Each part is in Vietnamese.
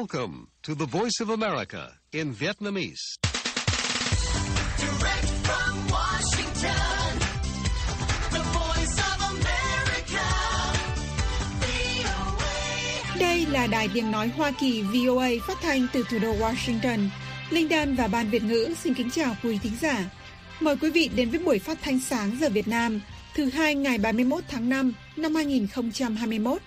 Welcome to the Voice of America in Vietnamese. Direct from Washington, the Voice of America, VOA. Đây là Đài Tiếng Nói Hoa Kỳ VOA phát thanh từ thủ đô Washington. Linh Dan và Ban Việt ngữ xin kính chào quý thính giả. Mời quý vị đến với buổi phát thanh sáng giờ Việt Nam, thứ Hai ngày 31 tháng 5 năm 2021.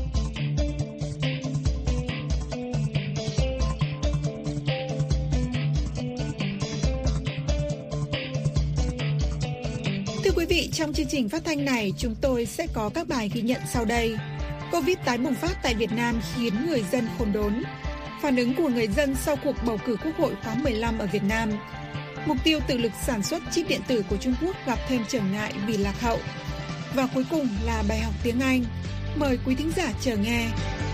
Thưa quý vị, trong chương trình phát thanh này, chúng tôi sẽ có các bài ghi nhận sau đây. Covid tái bùng phát tại Việt Nam khiến người dân khốn đốn. Phản ứng của người dân sau cuộc bầu cử Quốc hội khóa 15 ở Việt Nam. Mục tiêu tự lực sản xuất chip điện tử của Trung Quốc gặp thêm trở ngại vì lạc hậu. Và cuối cùng là bài học tiếng Anh. Mời quý thính giả chờ nghe.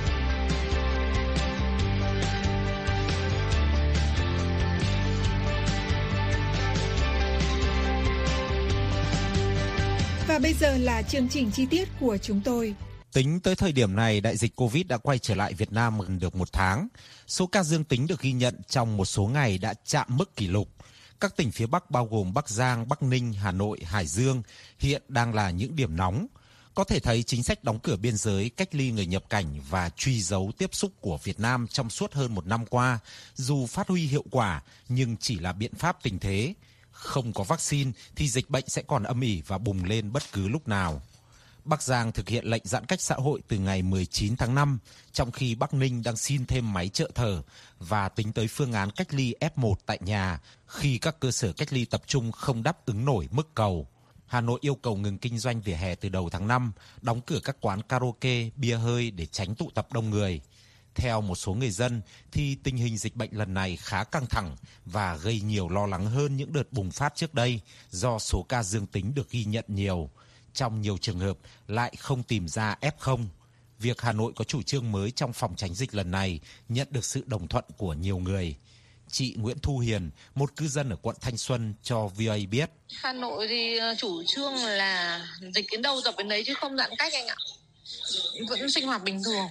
Và bây giờ là chương trình chi tiết của chúng tôi. Tính tới thời điểm này, đại dịch Covid đã quay trở lại Việt Nam gần được 1 tháng. Số ca dương tính được ghi nhận trong một số ngày đã chạm mức kỷ lục. Các tỉnh phía Bắc bao gồm Bắc Giang, Bắc Ninh, Hà Nội, Hải Dương hiện đang là những điểm nóng. Có thể thấy chính sách đóng cửa biên giới, cách ly người nhập cảnh và truy dấu tiếp xúc của Việt Nam trong suốt hơn 1 năm qua, dù phát huy hiệu quả nhưng chỉ là biện pháp tình thế. Không có vaccine thì dịch bệnh sẽ còn âm ỉ và bùng lên bất cứ lúc nào. Bắc Giang thực hiện lệnh giãn cách xã hội từ ngày 19 tháng 5, trong khi Bắc Ninh đang xin thêm máy trợ thở và tính tới phương án cách ly F1 tại nhà khi các cơ sở cách ly tập trung không đáp ứng nổi mức cầu. Hà Nội yêu cầu ngừng kinh doanh vỉa hè từ đầu tháng 5, đóng cửa các quán karaoke, bia hơi để tránh tụ tập đông người. Theo một số người dân thì tình hình dịch bệnh lần này khá căng thẳng và gây nhiều lo lắng hơn những đợt bùng phát trước đây do số ca dương tính được ghi nhận nhiều. Trong nhiều trường hợp lại không tìm ra F0. Việc Hà Nội có chủ trương mới trong phòng tránh dịch lần này nhận được sự đồng thuận của nhiều người. Chị Nguyễn Thu Hiền, một cư dân ở quận Thanh Xuân cho VOA biết. Hà Nội thì chủ trương là dịch đến đâu dập đến đấy chứ không giãn cách anh ạ. Vẫn sinh hoạt bình thường.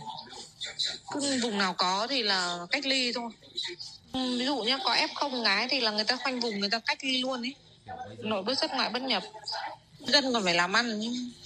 Cứ vùng nào có thì là cách ly thôi. Ví dụ như có F0 gái thì là người ta khoanh vùng, người ta cách ly luôn ấy. Nội bất xuất ngoại bất nhập. Dân còn phải làm ăn.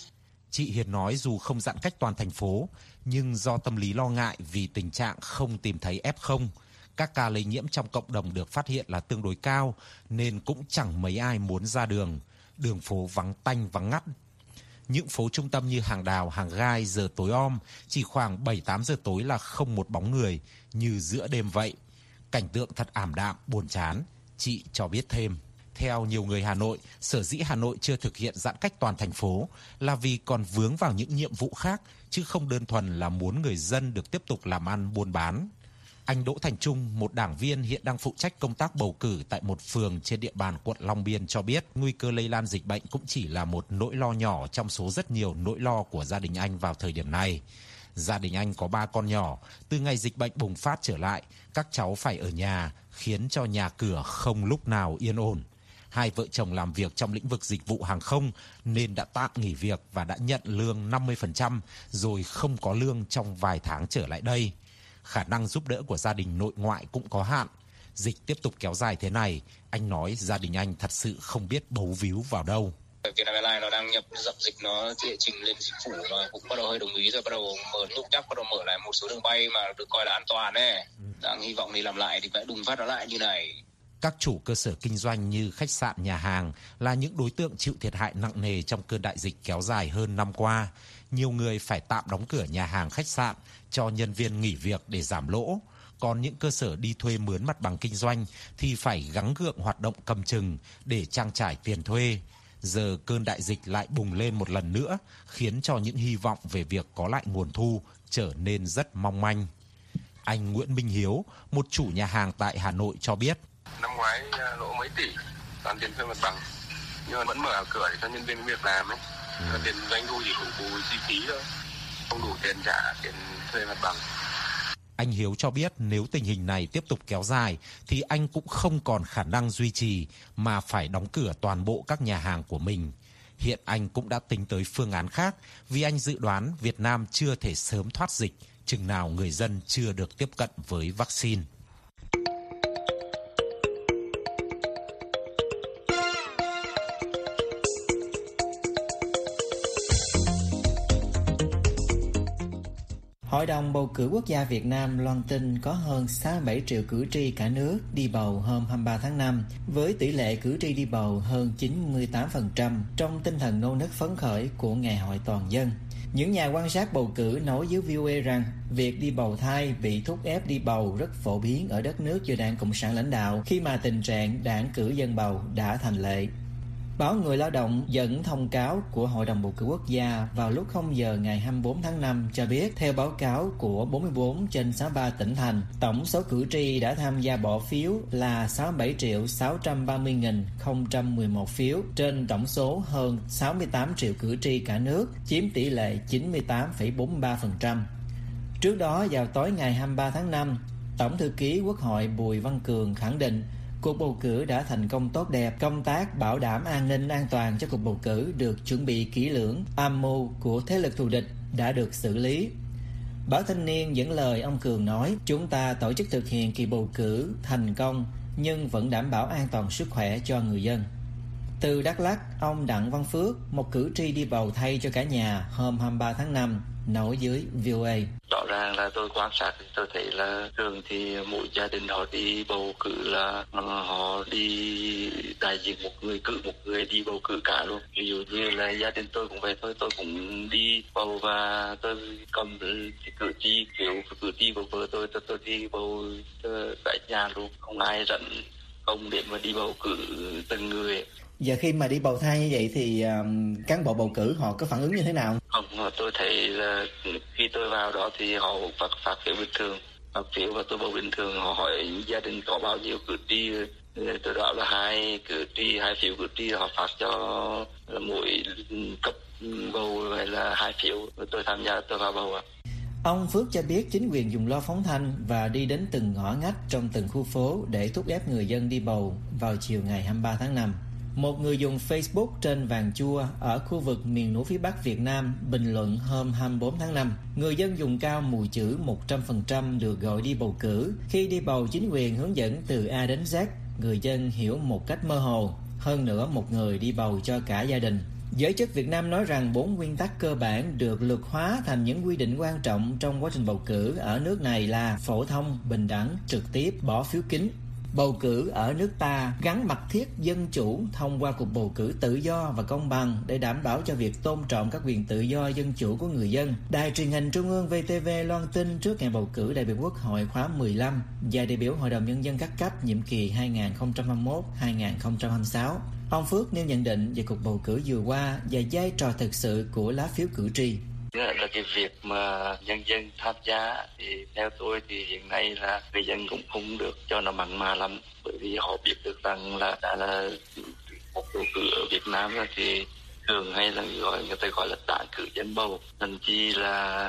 Chị Hiền nói dù không giãn cách toàn thành phố, nhưng do tâm lý lo ngại vì tình trạng không tìm thấy F0, các ca lây nhiễm trong cộng đồng được phát hiện là tương đối cao, nên cũng chẳng mấy ai muốn ra đường. Đường phố vắng tanh vắng ngắt. Những phố trung tâm như Hàng Đào, Hàng Gai giờ tối om, chỉ khoảng 7-8 giờ tối là không một bóng người, như giữa đêm vậy. Cảnh tượng thật ảm đạm, buồn chán, chị cho biết thêm. Theo nhiều người Hà Nội, sở dĩ Hà Nội chưa thực hiện giãn cách toàn thành phố là vì còn vướng vào những nhiệm vụ khác, chứ không đơn thuần là muốn người dân được tiếp tục làm ăn buôn bán. Anh Đỗ Thành Trung, một đảng viên hiện đang phụ trách công tác bầu cử tại một phường trên địa bàn quận Long Biên cho biết, nguy cơ lây lan dịch bệnh cũng chỉ là một nỗi lo nhỏ trong số rất nhiều nỗi lo của gia đình anh vào thời điểm này. Gia đình anh có 3 con nhỏ, từ ngày dịch bệnh bùng phát trở lại, các cháu phải ở nhà, khiến cho nhà cửa không lúc nào yên ổn. Hai vợ chồng làm việc trong lĩnh vực dịch vụ hàng không nên đã tạm nghỉ việc và đã nhận lương 50% rồi không có lương trong vài tháng trở lại đây. Khả năng giúp đỡ của gia đình nội ngoại cũng có hạn. Dịch tiếp tục kéo dài thế này, anh nói gia đình anh thật sự không biết bấu víu vào đâu. Vietnam Airlines nó đang dập dịch, nó trình lên chính phủ và cũng bắt đầu hơi đồng ý rồi, bắt đầu mở lúc chắc bắt đầu mở lại một số đường bay mà được coi là an toàn ấy. Đang hy vọng thì làm lại thì phải đùng phát nó lại như này. Các chủ cơ sở kinh doanh như khách sạn, nhà hàng là những đối tượng chịu thiệt hại nặng nề trong cơn đại dịch kéo dài hơn năm qua. Nhiều người phải tạm đóng cửa nhà hàng, khách sạn, cho nhân viên nghỉ việc để giảm lỗ. Còn những cơ sở đi thuê mướn mặt bằng kinh doanh thì phải gắng gượng hoạt động cầm chừng để trang trải tiền thuê. Giờ cơn đại dịch lại bùng lên một lần nữa, khiến cho những hy vọng về việc có lại nguồn thu trở nên rất mong manh. Anh Nguyễn Minh Hiếu, một chủ nhà hàng tại Hà Nội cho biết. Năm ngoái lỗ mấy tỷ, toàn tiền thuê mặt bằng, nhưng mà vẫn mở cửa để cho nhân viên việc làm ấy. Tiền doanh thu chỉ phục vụ chi phí thôi, không đủ tiền trả tiền thuê mặt bằng. Anh Hiếu cho biết nếu tình hình này tiếp tục kéo dài thì anh cũng không còn khả năng duy trì mà phải đóng cửa toàn bộ các nhà hàng của mình. Hiện anh cũng đã tính tới phương án khác vì anh dự đoán Việt Nam chưa thể sớm thoát dịch chừng nào người dân chưa được tiếp cận với vaccine. Hội đồng bầu cử quốc gia Việt Nam loan tin có hơn 67 triệu cử tri cả nước đi bầu hôm 23 tháng 5, với tỷ lệ cử tri đi bầu hơn 98% trong tinh thần nô nức phấn khởi của Ngày hội toàn dân. Những nhà quan sát bầu cử nói với VOA rằng việc đi bầu thai bị thúc ép đi bầu rất phổ biến ở đất nước do Đảng Cộng sản lãnh đạo khi mà tình trạng đảng cử dân bầu đã thành lệ. Báo Người Lao động dẫn thông cáo của Hội đồng bầu cử quốc gia vào lúc 0 giờ ngày 24 tháng 5 cho biết, theo báo cáo của 44 trên 63 tỉnh thành, tổng số cử tri đã tham gia bỏ phiếu là 67.630.011 phiếu trên tổng số hơn 68 triệu cử tri cả nước, chiếm tỷ lệ 98,43%. Trước đó, vào tối ngày 23 tháng 5, Tổng thư ký Quốc hội Bùi Văn Cường khẳng định cuộc bầu cử đã thành công tốt đẹp, công tác bảo đảm an ninh an toàn cho cuộc bầu cử được chuẩn bị kỹ lưỡng, âm mưu của thế lực thù địch đã được xử lý. Báo Thanh niên dẫn lời ông Cường nói, chúng ta tổ chức thực hiện kỳ bầu cử thành công nhưng vẫn đảm bảo an toàn sức khỏe cho người dân. Từ Đắk Lắk, ông Đặng Văn Phước, một cử tri đi bầu thay cho cả nhà hôm 23 tháng 5, nói với VOA. Rõ ràng là tôi quan sát thì tôi thấy là thường thì mỗi gia đình họ đi bầu cử là họ đi đại diện một người đi bầu cử cả luôn. Ví dụ như là gia đình tôi cũng vậy thôi, tôi cũng đi bầu và tôi cầm cử tri phiếu cử tri của vợ tôi đi bầu tại nhà luôn, không ai rảnh công để mà đi bầu cử từng người. Giờ khi mà đi bầu thai như vậy thì cán bộ bầu cử họ có phản ứng như thế nào? Không, tôi thấy là khi tôi vào đó thì họ phát phiếu bình thường, phát phiếu và tôi bầu bình thường. Họ hỏi gia đình có bao nhiêu cử tri, tôi bảo là 2 phiếu cử tri, họ phát cho mỗi cấp bầu vậy là 2 phiếu, tôi tham gia, tôi vào bầu. Ông Phước cho biết chính quyền dùng loa phóng thanh và đi đến từng ngõ ngách trong từng khu phố để thúc ép người dân đi bầu vào chiều ngày 23 tháng 5. Một người dùng Facebook trên Vàng Chua ở khu vực miền núi phía Bắc Việt Nam bình luận hôm 24 tháng 5, người dân dùng cao mù chữ 100% được gọi đi bầu cử. Khi đi bầu, chính quyền hướng dẫn từ A đến Z, người dân hiểu một cách mơ hồ. Hơn nữa, một người đi bầu cho cả gia đình. Giới chức Việt Nam nói rằng 4 nguyên tắc cơ bản được luật hóa thành những quy định quan trọng trong quá trình bầu cử ở nước này là phổ thông, bình đẳng, trực tiếp, bỏ phiếu kín. Bầu cử ở nước ta gắn mật thiết dân chủ thông qua cuộc bầu cử tự do và công bằng để đảm bảo cho việc tôn trọng các quyền tự do dân chủ của người dân. Đài truyền hình Trung ương VTV loan tin trước ngày bầu cử đại biểu Quốc hội khóa 15 và đại biểu Hội đồng Nhân dân các cấp nhiệm kỳ 2021-2026. Ông Phước nêu nhận định về cuộc bầu cử vừa qua và vai trò thực sự của lá phiếu cử tri. Là cái việc mà nhân dân tham gia thì theo tôi thì hiện nay là người dân cũng không được cho nó mặn mà lắm, bởi vì họ biết được rằng là đã là một bầu cử ở Việt Nam thì thường hay là người ta gọi là đảng cử dân bầu, thậm chí là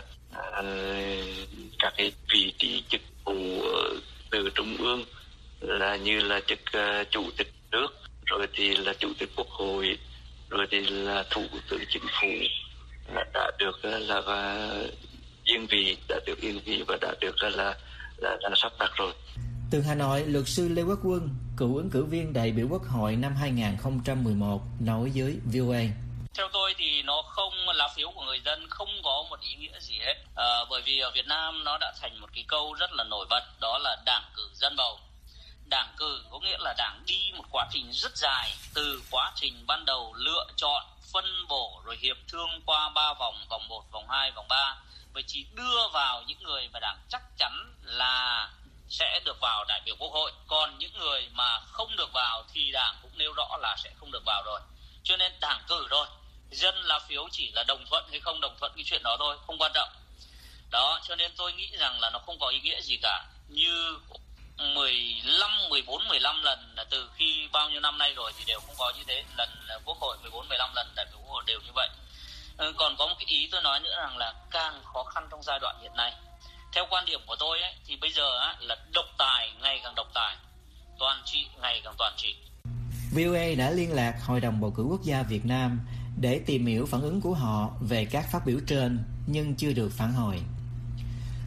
các cái vị trí chức vụ từ trung ương là như là chức chủ tịch nước, rồi thì là chủ tịch Quốc hội, rồi thì là thủ tướng chính phủ đã được là yên vị, và đã được là sắp đặt rồi. Từ Hà Nội, luật sư Lê Quốc Quân, cựu ứng cử viên đại biểu Quốc hội năm 2011 nói với VOA. Theo tôi thì nó không, lá phiếu của người dân không có một ý nghĩa gì hết, bởi vì ở Việt Nam nó đã thành một cái câu rất là nổi bật, đó là đảng cử dân bầu. Đảng cử có nghĩa là đảng đi một quá trình rất dài, từ quá trình ban đầu lựa chọn, phân bổ rồi hiệp thương qua 3 vòng, vòng 1, vòng 2, vòng 3, và chỉ đưa vào những người mà đảng chắc chắn là sẽ được vào đại biểu Quốc hội. Còn những người mà không được vào thì đảng cũng nêu rõ là sẽ không được vào rồi. Cho nên đảng cử rồi, dân lá phiếu chỉ là đồng thuận hay không đồng thuận cái chuyện đó thôi, không quan trọng. Đó, cho nên tôi nghĩ rằng là nó không có ý nghĩa gì cả. Như 14-15 lần là từ khi bao nhiêu năm nay rồi thì đều không có như thế. Lần Quốc hội 14-15 lần đại biểu Quốc hội đều như vậy. Còn có một cái ý tôi nói nữa rằng là càng khó khăn trong giai đoạn hiện nay. Theo quan điểm của tôi thì bây giờ là độc tài ngày càng độc tài, toàn trị ngày càng toàn trị. VOA đã liên lạc Hội đồng bầu cử quốc gia Việt Nam để tìm hiểu phản ứng của họ về các phát biểu trên nhưng chưa được phản hồi.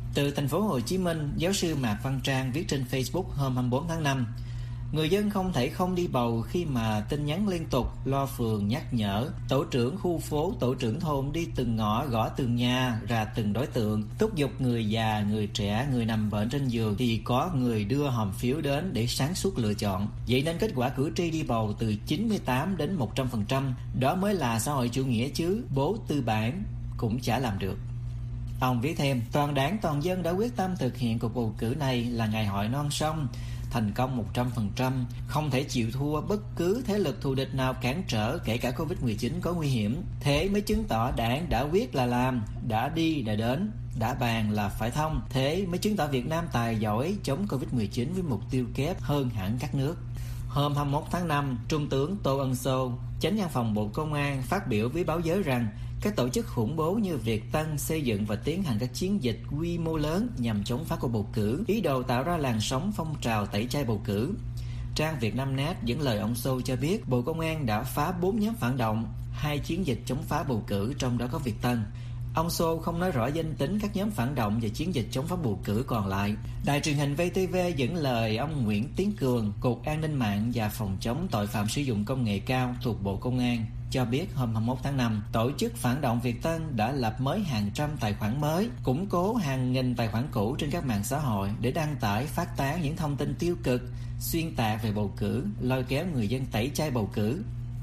Từ thành phố Hồ Chí Minh, giáo sư Mạc Văn Trang viết trên Facebook hôm 24 tháng 5, người dân không thể không đi bầu khi mà tin nhắn liên tục, loa phường nhắc nhở, tổ trưởng khu phố, tổ trưởng thôn đi từng ngõ, gõ từng nhà, ra từng đối tượng, thúc giục người già, người trẻ, người nằm bệnh trên giường thì có người đưa hòm phiếu đến để sáng suốt lựa chọn. Vậy nên kết quả cử tri đi bầu từ 98 đến 100%, đó mới là xã hội chủ nghĩa chứ, bố tư bản cũng chả làm được. Ông viết thêm, toàn đảng toàn dân đã quyết tâm thực hiện cuộc bầu cử này là ngày hội non sông, thành công 100%, không thể chịu thua bất cứ thế lực thù địch nào cản trở, kể cả Covid-19 có nguy hiểm. Thế mới chứng tỏ đảng đã quyết là làm, đã đi đã đến, đã bàn là phải thông. Thế mới chứng tỏ Việt Nam tài giỏi chống Covid-19 với mục tiêu kép hơn hẳn các nước. Hôm 21 tháng 5, Trung tướng Tô Ân Sô, Chánh Văn phòng Bộ Công an phát biểu với báo giới rằng các tổ chức khủng bố như Việt Tân xây dựng và tiến hành các chiến dịch quy mô lớn nhằm chống phá cuộc bầu cử, ý đồ tạo ra làn sóng phong trào tẩy chay bầu cử. Trang Vietnamnet dẫn lời ông Sô cho biết Bộ Công an đã phá 4 nhóm phản động, 2 chiến dịch chống phá bầu cử, trong đó có Việt Tân. Ông Sô không nói rõ danh tính các nhóm phản động và chiến dịch chống phá bầu cử còn lại. Đài truyền hình VTV dẫn lời ông Nguyễn Tiến Cường, Cục An ninh mạng và Phòng chống tội phạm sử dụng công nghệ cao thuộc Bộ Công an, cho biết hôm 21 tháng 5, tổ chức phản động Việt Tân đã lập mới hàng trăm tài khoản mới, củng cố hàng nghìn tài khoản cũ trên các mạng xã hội để đăng tải, phát tán những thông tin tiêu cực, xuyên tạc về bầu cử, lôi kéo người dân tẩy chay bầu cử.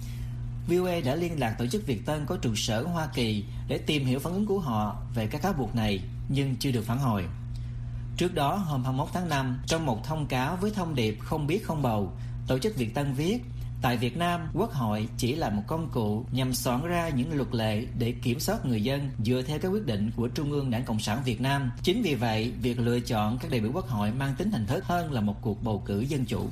VOA đã liên lạc tổ chức Việt Tân có trụ sở Hoa Kỳ để tìm hiểu phản ứng của họ về các cáo buộc này, nhưng chưa được phản hồi. Trước đó, hôm 21 tháng 5, trong một thông cáo với thông điệp không biết không bầu, tổ chức Việt Tân viết, tại Việt Nam, Quốc hội chỉ là một công cụ nhằm soạn ra những luật lệ để kiểm soát người dân dựa theo các quyết định của Trung ương Đảng Cộng sản Việt Nam. Chính vì vậy, việc lựa chọn các đại biểu Quốc hội mang tính hình thức hơn là một cuộc bầu cử dân chủ.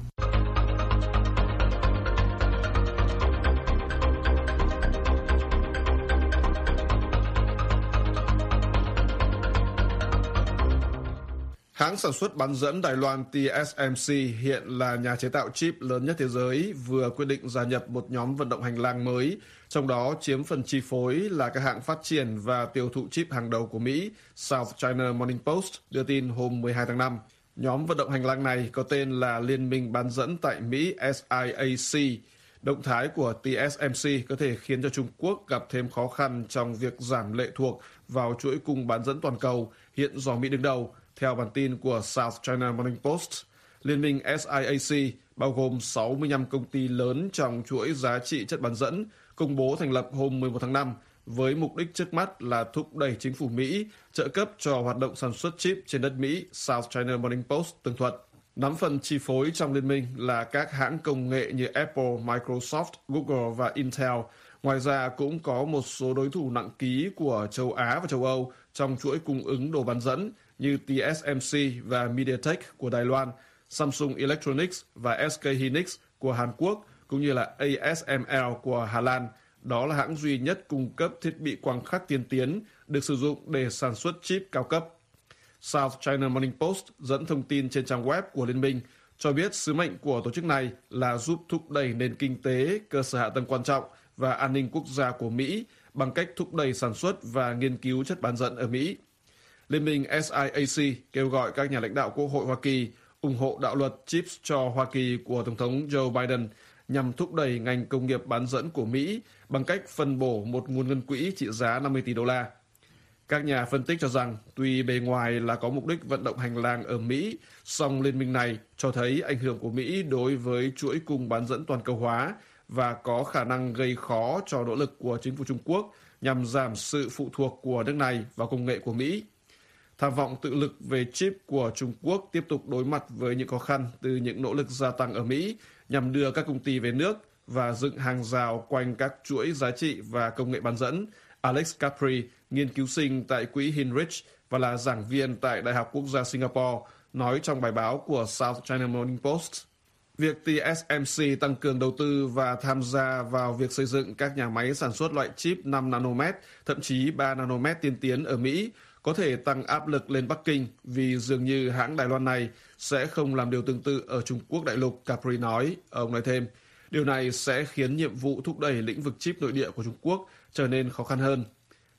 Hãng sản xuất bán dẫn Đài Loan TSMC hiện là nhà chế tạo chip lớn nhất thế giới, vừa quyết định gia nhập một nhóm vận động hành lang mới, trong đó chiếm phần chi phối là các hãng phát triển và tiêu thụ chip hàng đầu của Mỹ, South China Morning Post đưa tin hôm 12 tháng 5. Nhóm vận động hành lang này có tên là Liên minh bán dẫn tại Mỹ SIAC. Động thái của TSMC có thể khiến cho Trung Quốc gặp thêm khó khăn trong việc giảm lệ thuộc vào chuỗi cung bán dẫn toàn cầu hiện do Mỹ đứng đầu. Theo bản tin của South China Morning Post, Liên minh SIAC bao gồm 65 công ty lớn trong chuỗi giá trị chất bán dẫn, công bố thành lập hôm 11 tháng 5 với mục đích trước mắt là thúc đẩy chính phủ Mỹ trợ cấp cho hoạt động sản xuất chip trên đất Mỹ, South China Morning Post tường thuật. Nắm phần chi phối trong liên minh là các hãng công nghệ như Apple, Microsoft, Google và Intel. Ngoài ra cũng có một số đối thủ nặng ký của châu Á và châu Âu trong chuỗi cung ứng đồ bán dẫn như TSMC và MediaTek của Đài Loan, Samsung Electronics và SK Hynix của Hàn Quốc, cũng như là ASML của Hà Lan. Đó là hãng duy nhất cung cấp thiết bị quang khắc tiên tiến được sử dụng để sản xuất chip cao cấp. South China Morning Post dẫn thông tin trên trang web của liên minh cho biết sứ mệnh của tổ chức này là giúp thúc đẩy nền kinh tế, cơ sở hạ tầng quan trọng và an ninh quốc gia của Mỹ bằng cách thúc đẩy sản xuất và nghiên cứu chất bán dẫn ở Mỹ. Liên minh SIAC kêu gọi các nhà lãnh đạo Quốc hội Hoa Kỳ ủng hộ đạo luật Chips cho Hoa Kỳ của Tổng thống Joe Biden nhằm thúc đẩy ngành công nghiệp bán dẫn của Mỹ bằng cách phân bổ một nguồn ngân quỹ trị giá 50 tỷ đô la. Các nhà phân tích cho rằng tuy bề ngoài là có mục đích vận động hành lang ở Mỹ, song liên minh này cho thấy ảnh hưởng của Mỹ đối với chuỗi cung bán dẫn toàn cầu hóa và có khả năng gây khó cho nỗ lực của chính phủ Trung Quốc nhằm giảm sự phụ thuộc của nước này vào công nghệ của Mỹ. Tham vọng tự lực về chip của Trung Quốc tiếp tục đối mặt với những khó khăn từ những nỗ lực gia tăng ở Mỹ nhằm đưa các công ty về nước và dựng hàng rào quanh các chuỗi giá trị và công nghệ bán dẫn. Alex Capri, nghiên cứu sinh tại quỹ Hinrich và là giảng viên tại Đại học Quốc gia Singapore, nói trong bài báo của South China Morning Post. Việc TSMC tăng cường đầu tư và tham gia vào việc xây dựng các nhà máy sản xuất loại chip 5 nanomet, thậm chí 3 nanomet tiên tiến ở Mỹ, có thể tăng áp lực lên Bắc Kinh vì dường như hãng Đài Loan này sẽ không làm điều tương tự ở Trung Quốc đại lục, Capri nói. Ông nói thêm, điều này sẽ khiến nhiệm vụ thúc đẩy lĩnh vực chip nội địa của Trung Quốc trở nên khó khăn hơn.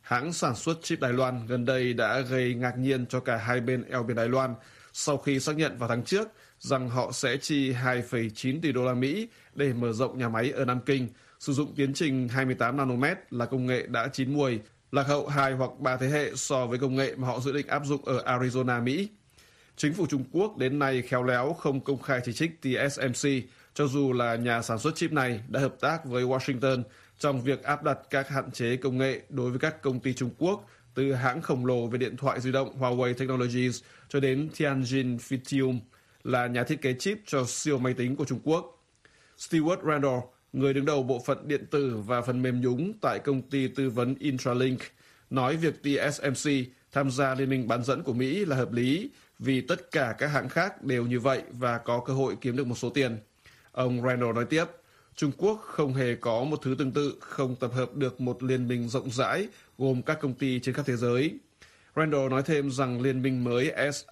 Hãng sản xuất chip Đài Loan gần đây đã gây ngạc nhiên cho cả hai bên eo biển Đài Loan sau khi xác nhận vào tháng trước rằng họ sẽ chi 2,9 tỷ đô la Mỹ để mở rộng nhà máy ở Nam Kinh, sử dụng tiến trình 28 nanomet là công nghệ đã chín muồi, lạc hậu 2 hoặc 3 thế hệ so với công nghệ mà họ dự định áp dụng ở Arizona, Mỹ. Chính phủ Trung Quốc đến nay khéo léo không công khai chỉ trích TSMC, cho dù là nhà sản xuất chip này đã hợp tác với Washington trong việc áp đặt các hạn chế công nghệ đối với các công ty Trung Quốc, từ hãng khổng lồ về điện thoại di động Huawei Technologies cho đến Tianjin Phytium, là nhà thiết kế chip cho siêu máy tính của Trung Quốc. Stewart Randall, người đứng đầu bộ phận điện tử và phần mềm nhúng tại công ty tư vấn Intralink, nói việc TSMC tham gia liên minh bán dẫn của Mỹ là hợp lý vì tất cả các hãng khác đều như vậy và có cơ hội kiếm được một số tiền. Ông Randall nói tiếp, Trung Quốc không hề có một thứ tương tự, không tập hợp được một liên minh rộng rãi gồm các công ty trên khắp thế giới. Randall nói thêm rằng liên minh mới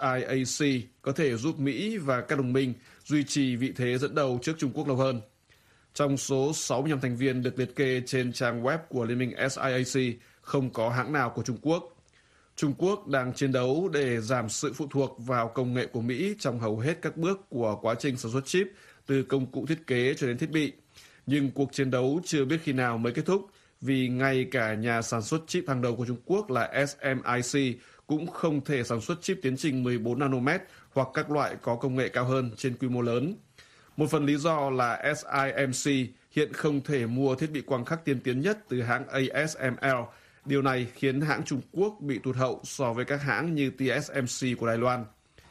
SIAC có thể giúp Mỹ và các đồng minh duy trì vị thế dẫn đầu trước Trung Quốc lâu hơn. Trong số 65 thành viên được liệt kê trên trang web của liên minh SIAC, không có hãng nào của Trung Quốc. Trung Quốc đang chiến đấu để giảm sự phụ thuộc vào công nghệ của Mỹ trong hầu hết các bước của quá trình sản xuất chip, từ công cụ thiết kế cho đến thiết bị. Nhưng cuộc chiến đấu chưa biết khi nào mới kết thúc, vì ngay cả nhà sản xuất chip hàng đầu của Trung Quốc là SMIC cũng không thể sản xuất chip tiến trình 14 nanomet hoặc các loại có công nghệ cao hơn trên quy mô lớn. Một phần lý do là SIMC hiện không thể mua thiết bị quang khắc tiên tiến nhất từ hãng ASML. Điều này khiến hãng Trung Quốc bị tụt hậu so với các hãng như TSMC của Đài Loan.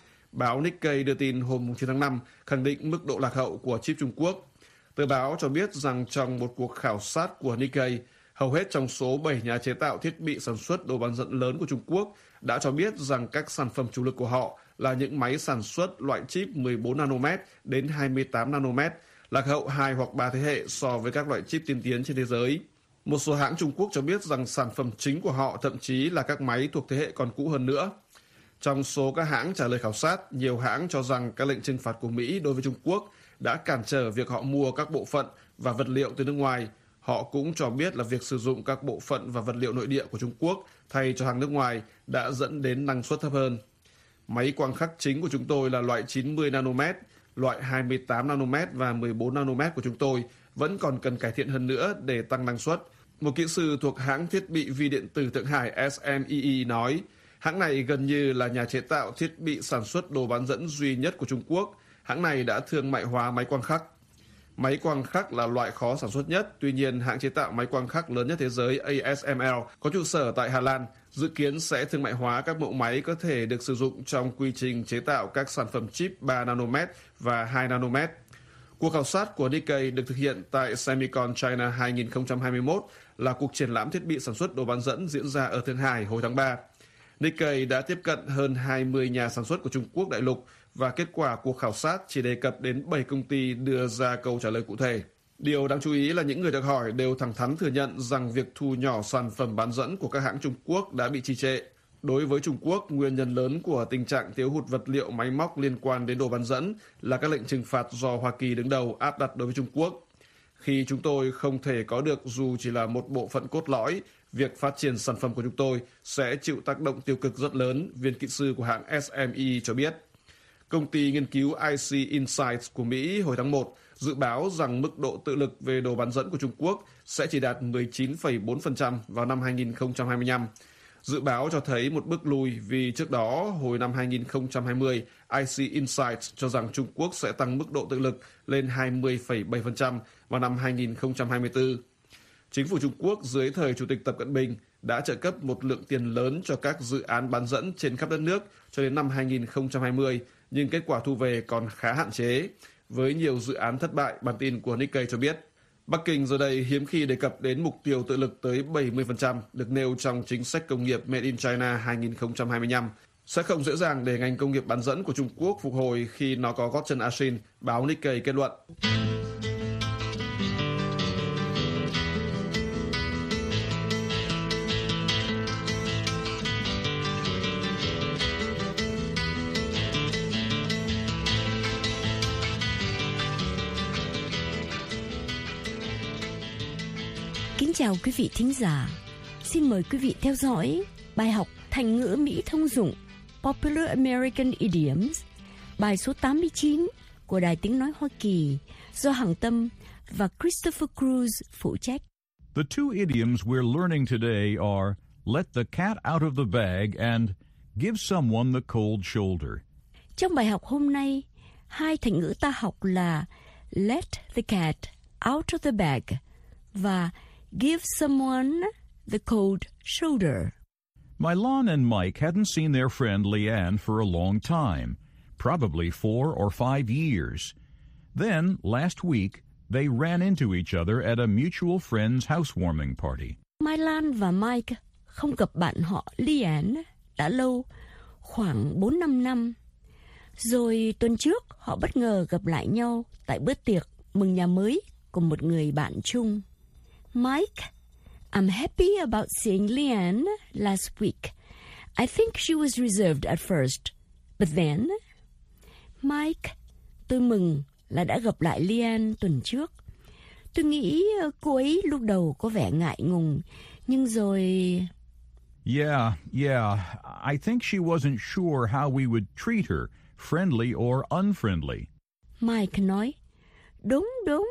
Báo Nikkei đưa tin hôm 9 tháng 5 khẳng định mức độ lạc hậu của chip Trung Quốc. Tờ báo cho biết rằng trong một cuộc khảo sát của Nikkei, hầu hết trong số 7 nhà chế tạo thiết bị sản xuất đồ bán dẫn lớn của Trung Quốc đã cho biết rằng các sản phẩm chủ lực của họ là những máy sản xuất loại chip 14 nanomet đến 28 nanomet, lạc hậu 2 hoặc 3 thế hệ so với các loại chip tiên tiến trên thế giới. Một số hãng Trung Quốc cho biết rằng sản phẩm chính của họ thậm chí là các máy thuộc thế hệ còn cũ hơn nữa. Trong số các hãng trả lời khảo sát, nhiều hãng cho rằng các lệnh trừng phạt của Mỹ đối với Trung Quốc đã cản trở việc họ mua các bộ phận và vật liệu từ nước ngoài. Họ cũng cho biết là việc sử dụng các bộ phận và vật liệu nội địa của Trung Quốc thay cho hàng nước ngoài đã dẫn đến năng suất thấp hơn. Máy quang khắc chính của chúng tôi là loại 90 nanomet, loại 28 nanomet và 14 nanomet của chúng tôi vẫn còn cần cải thiện hơn nữa để tăng năng suất. Một kỹ sư thuộc hãng thiết bị vi điện tử Thượng Hải SMIE nói, hãng này gần như là nhà chế tạo thiết bị sản xuất đồ bán dẫn duy nhất của Trung Quốc. Hãng này đã thương mại hóa máy quang khắc. Máy quang khắc là loại khó sản xuất nhất, tuy nhiên hãng chế tạo máy quang khắc lớn nhất thế giới ASML có trụ sở tại Hà Lan, dự kiến sẽ thương mại hóa các mẫu máy có thể được sử dụng trong quy trình chế tạo các sản phẩm chip 3 nanomet và 2 nanomet. Cuộc khảo sát của Nikkei được thực hiện tại Semicon China 2021 là cuộc triển lãm thiết bị sản xuất đồ bán dẫn diễn ra ở Thượng Hải hồi tháng 3. Nikkei đã tiếp cận hơn 20 nhà sản xuất của Trung Quốc đại lục và kết quả cuộc khảo sát chỉ đề cập đến 7 công ty đưa ra câu trả lời cụ thể. Điều đáng chú ý là những người được hỏi đều thẳng thắn thừa nhận rằng việc thu nhỏ sản phẩm bán dẫn của các hãng Trung Quốc đã bị trì trệ. Đối với Trung Quốc, nguyên nhân lớn của tình trạng thiếu hụt vật liệu máy móc liên quan đến đồ bán dẫn là các lệnh trừng phạt do Hoa Kỳ đứng đầu áp đặt đối với Trung Quốc. Khi chúng tôi không thể có được dù chỉ là một bộ phận cốt lõi, việc phát triển sản phẩm của chúng tôi sẽ chịu tác động tiêu cực rất lớn, viên kỹ sư của hãng SME cho biết. Công ty nghiên cứu IC Insights của Mỹ hồi tháng 1 dự báo rằng mức độ tự lực về đồ bán dẫn của Trung Quốc sẽ chỉ đạt 19,4% vào năm 2025. Dự báo cho thấy một bước lùi vì trước đó, hồi năm 2020, IC Insights cho rằng Trung Quốc sẽ tăng mức độ tự lực lên 20,7% vào năm 2024. Chính phủ Trung Quốc dưới thời Chủ tịch Tập Cận Bình đã trợ cấp một lượng tiền lớn cho các dự án bán dẫn trên khắp đất nước cho đến năm 2020, nhưng kết quả thu về còn khá hạn chế, với nhiều dự án thất bại, bản tin của Nikkei cho biết. Bắc Kinh giờ đây hiếm khi đề cập đến mục tiêu tự lực tới 70% được nêu trong chính sách công nghiệp Made in China 2025. Sẽ không dễ dàng để ngành công nghiệp bán dẫn của Trung Quốc phục hồi khi nó có gót chân ASEAN, báo Nikkei kết luận. Kính chào quý vị thính giả. xin mời quý vị theo dõi bài học thành ngữ Mỹ thông dụng Popular American Idioms, bài số 89 của Đài Tiếng Nói Hoa Kỳ do Hằng Tâm và Christopher Cruz phụ trách. The two idioms we're learning today are let the cat out of the bag and give someone the cold shoulder. Trong bài học hôm nay, hai thành ngữ ta học là let the cat out of the bag và give someone the cold shoulder. Mylon and Mike hadn't seen their friend Leanne for a long time, probably 4 or 5 years. Then, last week, they ran into each other at a mutual friend's housewarming party. Mylan và Mike không gặp bạn họ Leanne đã lâu, khoảng 4-5 năm. Rồi tuần trước, họ bất ngờ gặp lại nhau tại bữa tiệc mừng nhà mới của một người bạn chung. Mike, I'm happy about seeing Leanne last week. I think she was reserved at first, but then... Mike, tôi mừng là đã gặp lại Leanne tuần trước. Tôi nghĩ cô ấy lúc đầu có vẻ ngại ngùng, nhưng rồi... Yeah. I think she wasn't sure how we would treat her, friendly or unfriendly. Mike nói, đúng.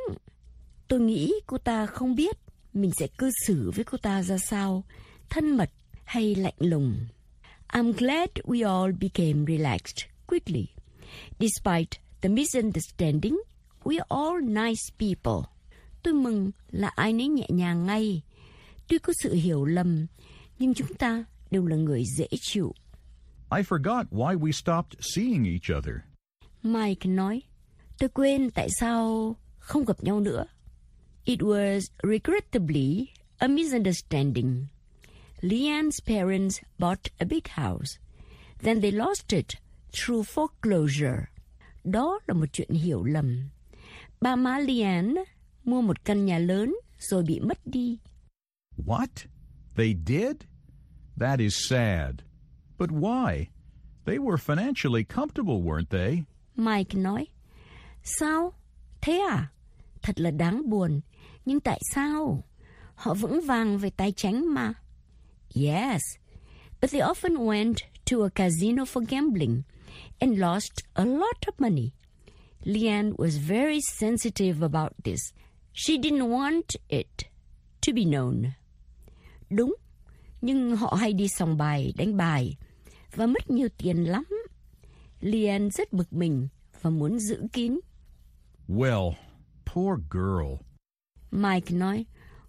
Tôi nghĩ cô ta không biết mình sẽ cư xử với cô ta ra sao, thân mật hay lạnh lùng. I'm glad we all became relaxed quickly. Despite the misunderstanding, we are all nice people. Tôi mừng là ai nấy nhẹ nhàng ngay. Tuy có sự hiểu lầm, nhưng chúng ta đều là người dễ chịu. I forgot why we stopped seeing each other. Mike nói, tôi quên tại sao không gặp nhau nữa. It was regrettably a misunderstanding. Leanne's parents bought a big house. Then they lost it through foreclosure. Đó là một chuyện hiểu lầm. Ba má Leanne mua một căn nhà lớn rồi bị mất đi. What? They did? That is sad. But why? They were financially comfortable, weren't they? Mike nói, sao? Thế à? Thật là đáng buồn. Nhưng tại sao? Họ vững vàng về tài chính mà. Yes, but they often went to a casino for gambling and lost a lot of money. Leanne was very sensitive about this. She didn't want it to be known. Đúng, nhưng họ hay đi sòng bài, đánh bài và mất nhiều tiền lắm. Leanne rất bực mình và muốn giữ kín. Well, poor girl. Mike nói,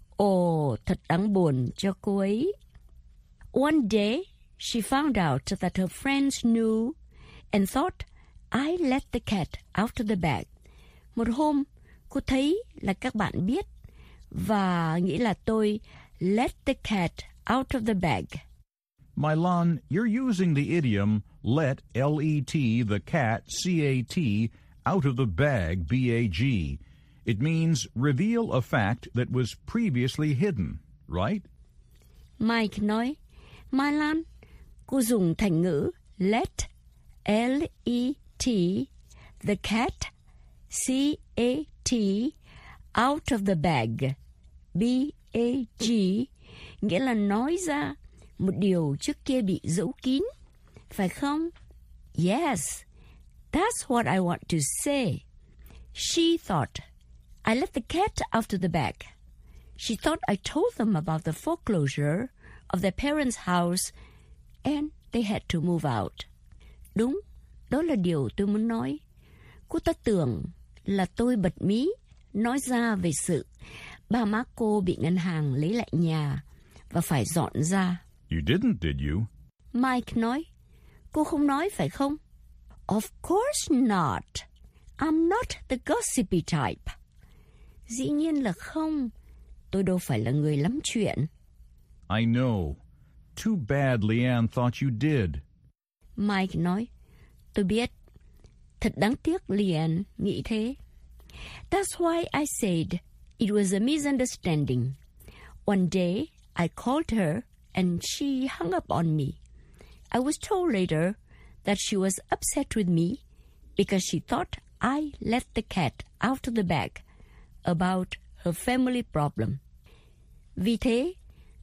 ồ, thật đáng buồn cho cô ấy. One day, she found out that her friends knew and thought I let the cat out of the bag. Một hôm, cô thấy là các bạn biết và nghĩ là tôi let the cat out of the bag. Mylon, you're using the idiom let, L-E-T, the cat, C-A-T, out of the bag, B-A-G. It means reveal a fact that was previously hidden, right? Mike nói, Mylan, cô dùng thành ngữ let, L-E-T, the cat, C-A-T, out of the bag, B-A-G, nghĩa là nói ra một điều trước kia bị giấu kín, phải không? Yes, that's what I want to say. She thought I let the cat out of the bag. She thought I told them about the foreclosure of their parents' house and they had to move out. Đúng, đó là điều tôi muốn nói. Cô ta tưởng là tôi bật mí, nói ra về sự ba má cô bị ngân hàng lấy lại nhà và phải dọn ra. You didn't, did you? Mike nói, cô không nói phải không? Of course not. I'm not the gossipy type. Dĩ nhiên là không. Tôi đâu phải là người lắm chuyện. I know. Too bad Leanne thought you did. Mike nói, tôi biết. Thật đáng tiếc Leanne nghĩ thế. That's why I said it was a misunderstanding. One day, I called her and she hung up on me. I was told later that she was upset with me because she thought I let the cat out of the bag about her family problem. Vì thế,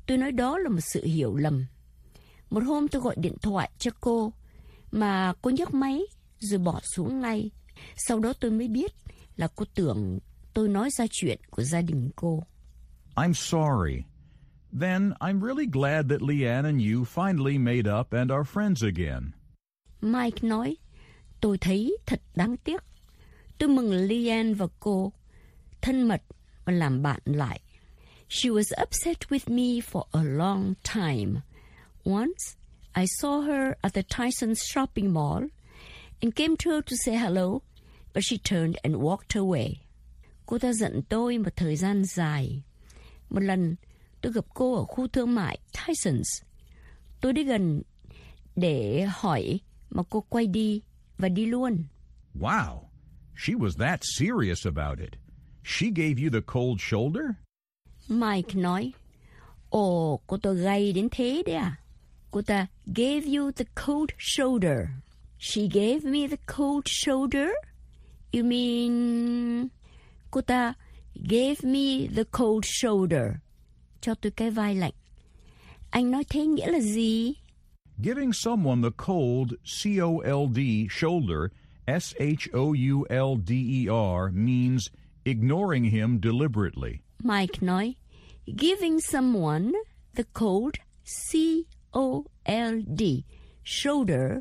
Tôi nói đó là một sự hiểu lầm. Một hôm tôi gọi điện thoại cho cô, mà cô nhấc máy rồi bỏ xuống ngay. Sau đó tôi mới biết là cô tưởng tôi nói ra chuyện của gia đình cô. I'm sorry. Then I'm really glad that Leanne and you finally made up and are friends again. Mike nói, tôi thấy thật đáng tiếc. Tôi mừng Leanne và cô thân mật và làm bạn lại. She was upset with me for a long time. Once, I saw her at the Tysons shopping mall and came to her to say hello, but she turned and walked away. Cô ta giận tôi một thời gian dài. Một lần, tôi gặp cô ở khu thương mại Tysons. Tôi đi gần để hỏi, mà cô quay đi và đi luôn. Wow, she was that serious about it. She gave you the cold shoulder? Mike nói, ồ, cô ta gay đến thế đấy à? Cô ta gave you the cold shoulder. She gave me the cold shoulder? You mean... Cô ta gave me the cold shoulder. Cho tôi cái vai lạnh. Anh nói thế nghĩa là gì? Giving someone the cold, C-O-L-D, shoulder, S-H-O-U-L-D-E-R, means ignoring him deliberately. Mike nói, giving someone the cold, C-O-L-D, shoulder,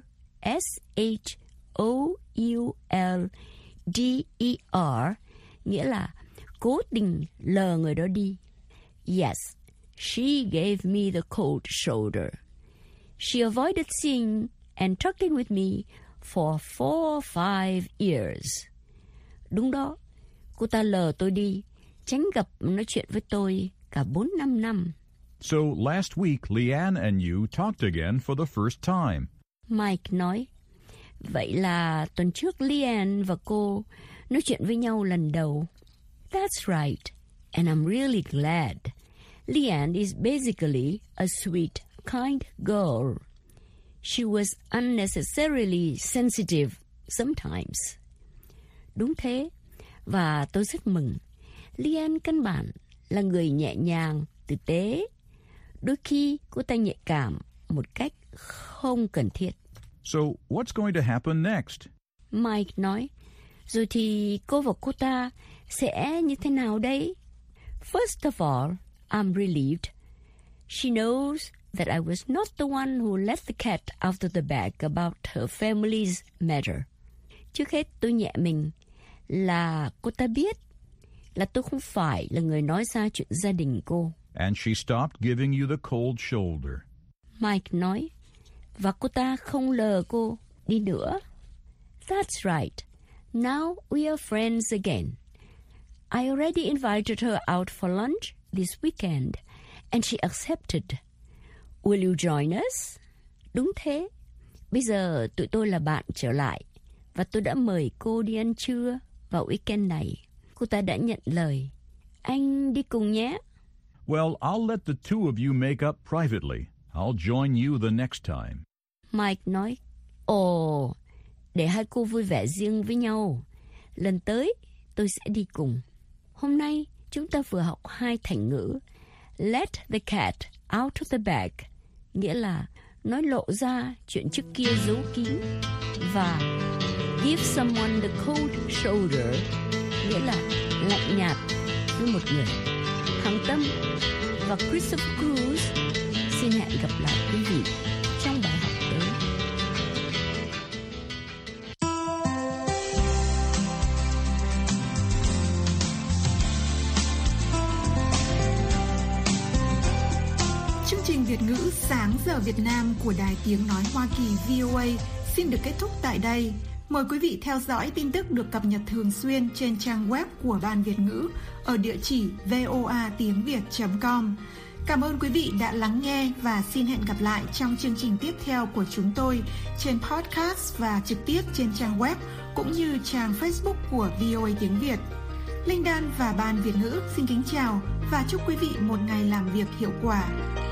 S-H-O-U-L-D-E-R, nghĩa là cố tình lờ người đó đi. Yes, she gave me the cold shoulder. She avoided seeing and talking with me for 4 or 5 years. Đúng đó, cô ta lờ tôi đi, tránh gặp nói chuyện với tôi cả 4-5 năm. So last week, Leanne and you talked again for the first time. Mike nói, vậy là tuần trước Leanne và cô nói chuyện với nhau lần đầu. That's right, and I'm really glad. Leanne is basically a sweet, kind girl. She was unnecessarily sensitive sometimes. Đúng thế, và tôi rất mừng. Leanne căn bản là người nhẹ nhàng, tử tế. Đôi khi cô ta nhạy cảm một cách không cần thiết. So what's going to happen next? Mike nói, rồi thì cô và cô ta sẽ như thế nào đây? First of all, I'm relieved. She knows that I was not the one who let the cat out of the bag about her family's matter. Trước hết tôi nhẹ mình là cô ta biết là tôi không phải là người nói ra chuyện gia đình cô. And she stopped giving you the cold shoulder. Mike nói, và cô ta không lờ cô đi nữa. That's right. Now we are friends again. I already invited her out for lunch this weekend, and she accepted. Will you join us? Đúng thế. Bây giờ tụi tôi là bạn trở lại, và tôi đã mời cô đi ăn trưa vào weekend này. Cô ta đã nhận lời. Anh đi cùng nhé. Well, I'll let the two of you make up privately. I'll join you the next time. Mike nói, ồ, để hai cô vui vẻ riêng với nhau. Lần tới, tôi sẽ đi cùng. Hôm nay, chúng ta vừa học 2 thành ngữ. Let the cat out of the bag, nghĩa là nói lộ ra chuyện trước kia giấu kín. Và give someone the cold shoulder, nghĩa là lạnh nhạt với một người. Hằng Tâm và Christopher Cruz xin hẹn gặp lại quý vị trong bài học tới. Chương trình Việt ngữ Sáng giờ Việt Nam của Đài Tiếng Nói Hoa Kỳ VOA xin được kết thúc tại đây. Mời quý vị theo dõi tin tức được cập nhật thường xuyên trên trang web của Ban Việt ngữ ở địa chỉ voatiengviet.com. Cảm ơn quý vị đã lắng nghe và xin hẹn gặp lại trong chương trình tiếp theo của chúng tôi trên podcast và trực tiếp trên trang web cũng như trang Facebook của VOA Tiếng Việt. Linh Đan và Ban Việt ngữ xin kính chào và chúc quý vị một ngày làm việc hiệu quả.